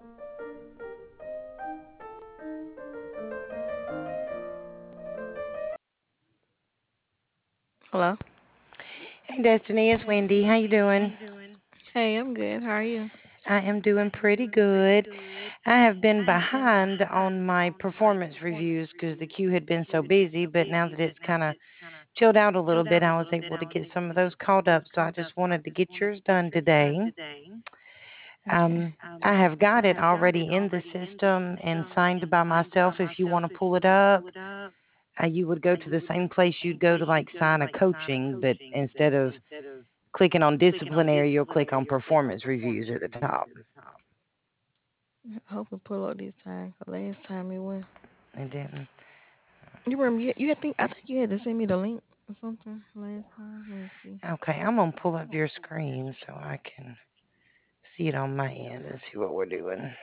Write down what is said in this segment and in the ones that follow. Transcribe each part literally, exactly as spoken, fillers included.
Hello. Hey Destiny, it's Wendy. How you doing? Hey, I'm good. How are you? I am doing pretty good. I have been behind on my performance reviews because the queue had been so busy, but now that it's kind of chilled out a little bit, I was able to get some of those called up. So I just wanted to get yours done today. Okay. Um, I have got it already in the system and signed by myself. If you want to pull it up, uh, you would go to the same place you'd go to like sign a coaching, but instead of clicking on disciplinary, you'll click on performance reviews at the top. I hope we pull up this time. 'Cause last time it went. It didn't. You remember? You, you had think I think you had to send me the link or something last time. Let me see. Okay, I'm gonna pull up your screen so I can see it on my end and see what we're doing.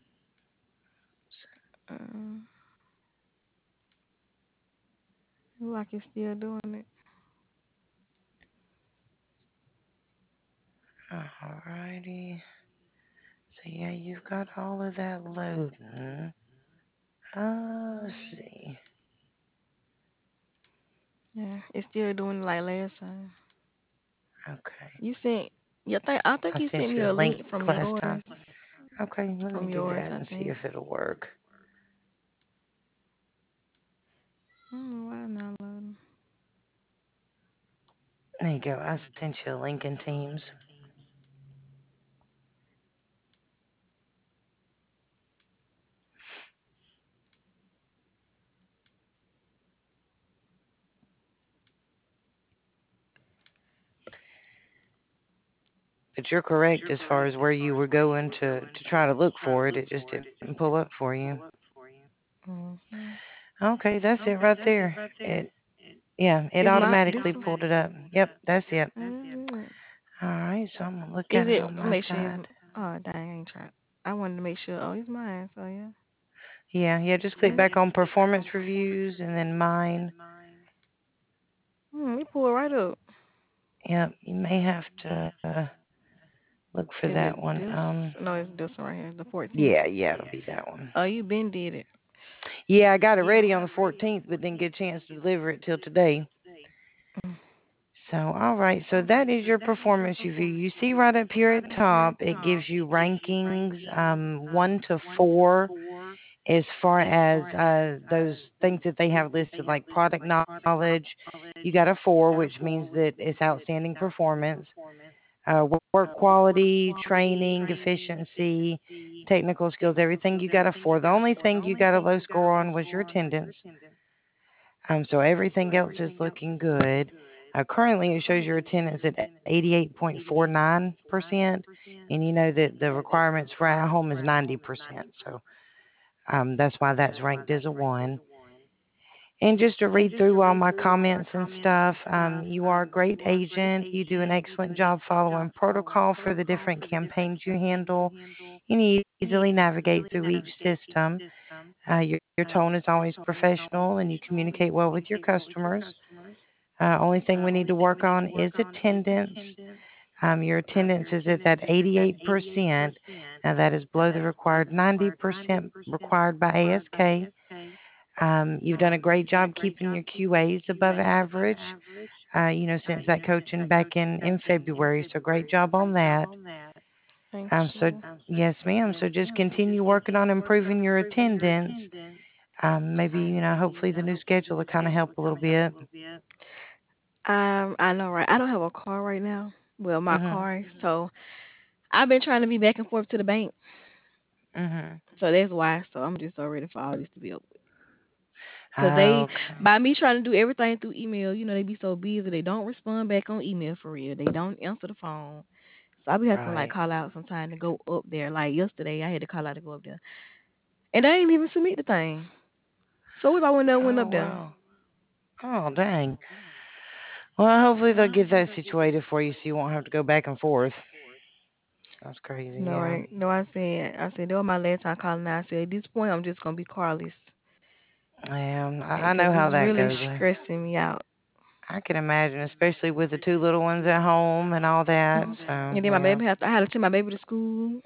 Um, look like it's still doing it. Alrighty. So yeah, you've got all of that loading. Uh, let's see. Yeah, it's still doing it like last time. Okay. You sent. Yeah, think I think I you sent sent me you a a link link from last time. yours. Okay, let me From do yours, that I and see think. if it'll work. I don't know why it's not loading. There you go. I sent you a link in Teams. But you're correct as far as where you were going to to try to look for it. It just didn't pull up for you. Mm-hmm. Okay, that's it right there. It yeah, it It's not this automatically one. pulled it up. Yep, that's it. Mm-hmm. All right, so I'm gonna look Is at it it? on my Make sure it's. side. Oh dang, I ain't trying. I wanted to make sure. Oh, it's mine. So yeah. Yeah, yeah, just click Mm. back on performance reviews and then mine. Mm, it pulled right up. Yep, you may have to uh, look for Is that it one. this? Um, No, it's this one right here, the fourteenth. yeah, yeah, it'll be that one. Oh, you been did it. Yeah, I got it ready on the fourteenth, but didn't get a chance to deliver it till today. Mm. So, all right, so that is your performance review. You see right up here at top, it gives you rankings, um, one to four, as far as uh, those things that they have listed, like product knowledge. You got a four, which means that it's outstanding performance. Uh, work quality, training, efficiency, technical skills, everything you got a four. The only thing you got a low score on was your attendance. Um, so everything else is looking good. Uh, currently, it shows your attendance at eighty-eight point four nine percent, and you know that the requirements for at home is ninety percent. So um, that's why that's ranked as a one. And just to read through all my comments and stuff, um, you are a great agent. You do an excellent job following protocol for the different campaigns you handle, and you easily navigate through each system. Uh, your, your tone is always professional, and you communicate well with your customers. Uh, only thing we need to work on is attendance. Um, your attendance is at that eighty-eight percent. Now that is below the required ninety percent required by A S K. Um, you've done a great job keeping your Q As above average, uh, you know, since that coaching back in, in February. So great job on that. Thank Um, so, you. yes, ma'am. So just continue working on improving your attendance. Um, maybe, you know, hopefully the new schedule will kind of help a little bit. Um, I know, right? I don't have a car right now. Well, my Mhm. car. So I've been trying to be back and forth to the bank. Mhm. So that's why. So I'm just so ready for all this to be over. Cause Ah, they, okay. by me trying to do everything through email, you know, they be so busy. They don't respond back on email for real. They don't answer the phone. So I be having to like Right. call out sometime to go up there. Like yesterday, I had to call out to go up there, and they ain't even submit the thing. So if I went up, went Oh up there. well. Oh dang. Well, hopefully they'll get that situated for you so you won't have to go back and forth. That's crazy. No, Yeah. right? No, I said, I said that was my last time calling. Out. I said at this point, I'm just gonna be carless, Yeah. I, I because know how it's that really goes. I, stressing me out. I can imagine, especially with the two little ones at home and all that. Mhm. So And then my yeah. baby had to, I had to take my baby to school.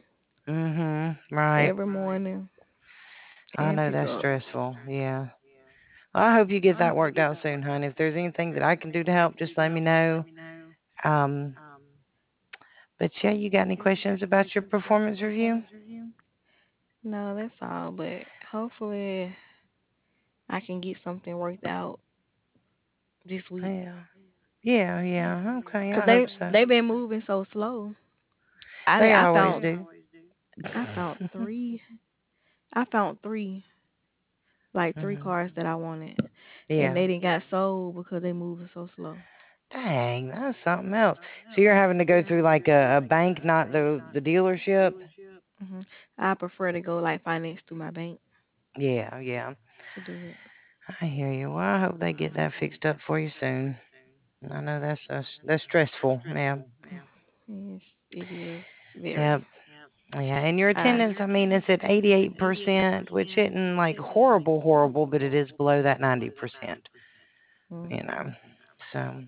Mhm. Right. every morning I and know pick that's up. stressful. Yeah. Well, I hope you get that worked out soon, hon. If there's anything that I can do to help, just let me know. Um, but yeah, you got any questions about your performance review? No, that's all. But hopefully, I can get something worked out this week. Yeah. Yeah, yeah. Okay, Cause I they hope so. they been moving so slow. I They I always found do. I found three. I found three like three Mhm. cars that I wanted, and Yeah. they didn't got sold because they moving so slow. Dang, that's something else. So you're having to go through like a, a bank, not the the dealership? hmm I prefer to go like finance through my bank Yeah, yeah. to do it. I hear you. Well, I hope they get that fixed up for you soon. I know that's uh, that's stressful. Yeah. Yes, it is very. Yeah. Yeah. And your I attendance, I mean, it's at eighty-eight percent, which isn't like horrible, horrible, but it is below that ninety percent, mm. you know. So,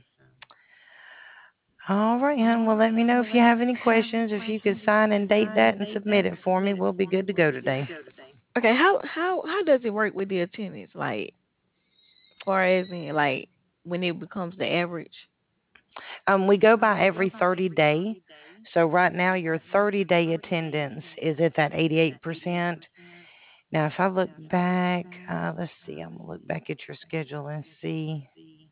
all right, hon. Well, let me know if you have any questions. If you could sign and date that and submit it for me, we'll be good to go today. Okay, how how how does it work with the attendance? Like, far as in like when it becomes the average. Um, we go by every thirty day. So right now, your thirty day attendance is at that eighty-eight percent. Now, if I look back, uh, let's see, I'm gonna look back at your schedule and see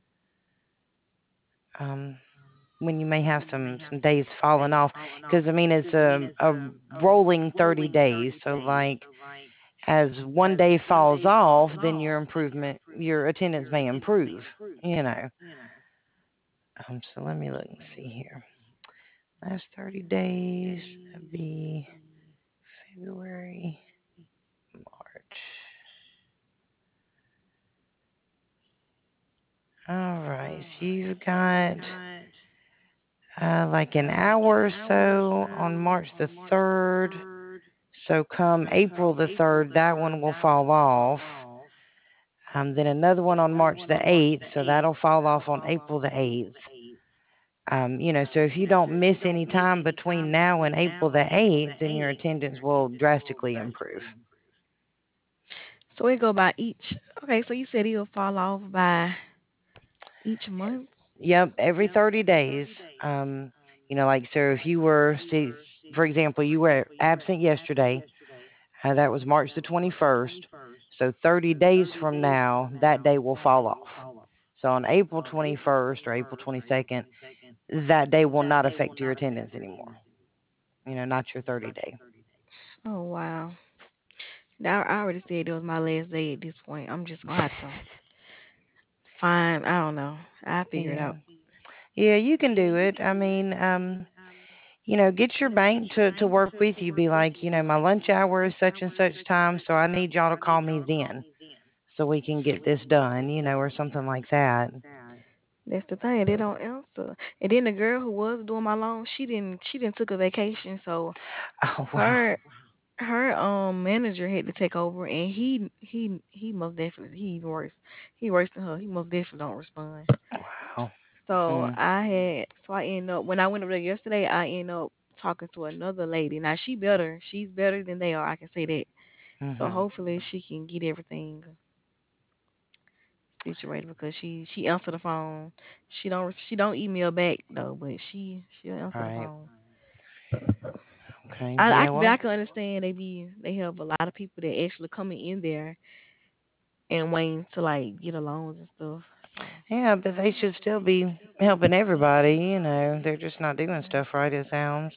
um, when you may have some some days falling off. Because I mean, it's a a rolling thirty days. So like, as one day falls off, then your improvement, your attendance may improve. You know. Um, so let me look and see here. Last thirty days, that'd be February, March. All right, so you've got uh, like an hour or so on March the third. So come April the third, that one will fall off. Um, then another one on March the eighth, so that'll fall off on April the eighth. Um, you know, so if you don't miss any time between now and April the eighth, then your attendance will drastically improve. So it go by each. Okay, so you said it'll fall off by each month. Yep, every thirty days. Um, you know, like, so if you were, see, for example, you were absent yesterday, uh, that was March the twenty-first. So thirty days from now, that day will fall off. So on April twenty-first or April twenty-second, that day will not affect your attendance anymore. You know, not your thirty day. Oh wow. Now I already said it was my last day at this point. I'm just gonna have to find. I don't know. I figure it Yeah. out. Yeah, you can do it. I mean, um, you know, get your bank to, to work with you. Be like, you know, my lunch hour is such and such time, so I need y'all to call me then so we can get this done, you know, or something like that. That's the thing. They don't answer. And then the girl who was doing my loan, she didn't. She didn't took a vacation, so Oh, wow. her her um manager had to take over, and he he he most definitely he even worse. He worse than her. He most definitely don't respond. Wow. So Mm, I had so I end up when I went over there yesterday, I end up talking to another lady. Now she better. She's better than they are. I can say that. So mm-hmm. hopefully she can get everything situated because she she answered the phone. She don't she don't email back though, but she she'll All answer the right. phone. Okay. I I, Yeah, can- I well, can understand they be they have a lot of people that actually coming in there and waiting to like get a loans and stuff. So yeah, but they should still be helping everybody, you know. They're just not doing stuff right, it sounds.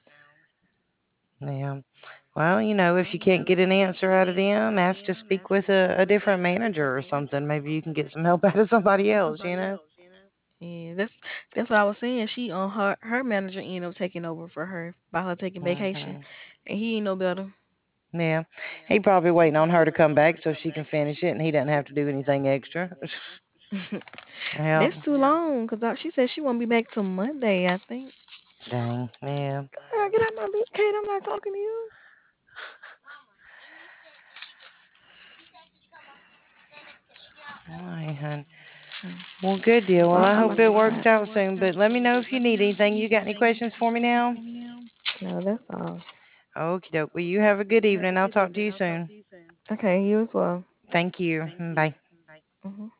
Yeah. Well, you know, if you can't get an answer out of them, ask to speak with a, a different manager or something. Maybe you can get some help out of somebody else, you know? yeah, that's that's what I was saying. She on her her manager ended up taking over for her by her taking vacation, Hmm. and he ain't no better. Yeah. He probably waiting on her to come back so she can finish it and he doesn't have to do anything extra. Yeah. That's too long because she said she won't be back till Monday. I think. Dang. Yeah. Girl, get out my bed, Kate. I'm not talking to you. All right, hon. Hmm. Well, good deal. So Well, I'm, I I'm hope about to it works slide. out soon, but let me know if you need anything. You got any questions for me now? No, that's all. Okie doke. Well, you have a good evening. I'll talk to you soon. Okay, you as well. Thank you. Bye. Mhm.